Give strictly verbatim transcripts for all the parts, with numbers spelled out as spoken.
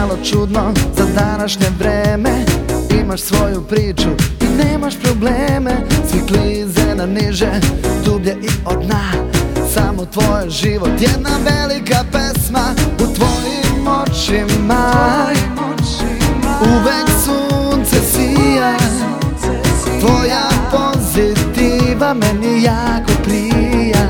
malo čudno za današnje vreme. Imaš svoju priču i nemaš probleme. Svi klize na niže, dublje i od dna. Samo tvoj život, jedna velika pesma u tvojim očima. Uvek sunce sija, tvoja pozitiva meni jako prija.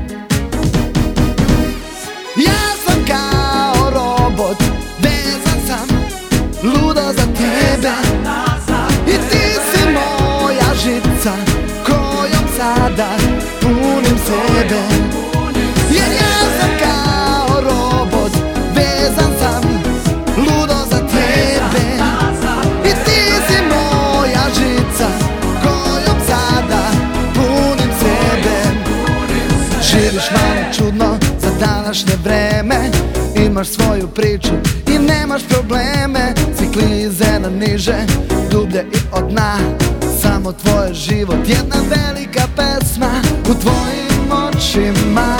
Ja sam kao robot, vezan sam, ludo za tebe. I ti si moja žica, kojom sada punim sebe. Jer ja sam kao robot, vezan sam, ludo za tebe. I ti si moja žica, kojom sada punim sebe. Živiš malo čudno za današnje vreme. Imaš svoju priču i nemaš probleme. Svi klize na niže, dublje i od dna. Samo tvoj život, jedna velika pesma u tvojim očima.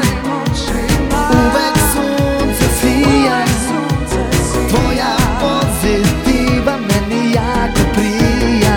Uvek sunce sija, tvoja pozitiva meni jako prija.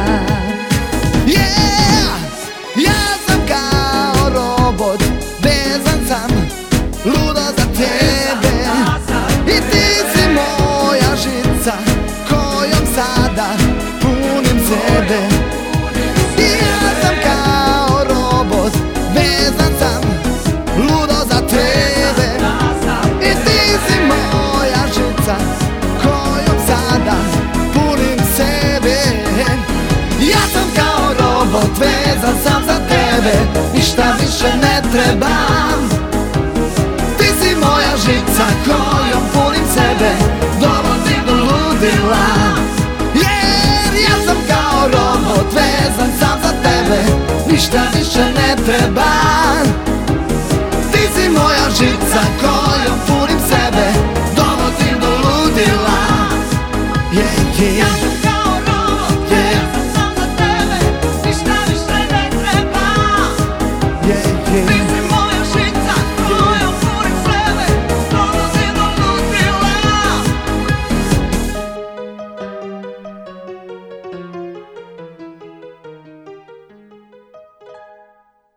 Yeah! Ja sam kao robot, vezan sam, ludo za tebe. I ti si moja žica, kojom sada punim sebe. I ja sam kao robot, vezan sam, ludo za tebe. I ti si moja žica, kojom sada punim sebe. Ja sam kao robot, vezan sam za tebe. Ništa više ne trebam. Ti si moja žica, kojom punim sebe. Dovodim do ludila. Jer ja sam kao robot, vezan sam za tebe. Ništa više ne trebam. Ti si moja žica, kojom punim sebe. Dovodim do ludila. Yeah, yeah.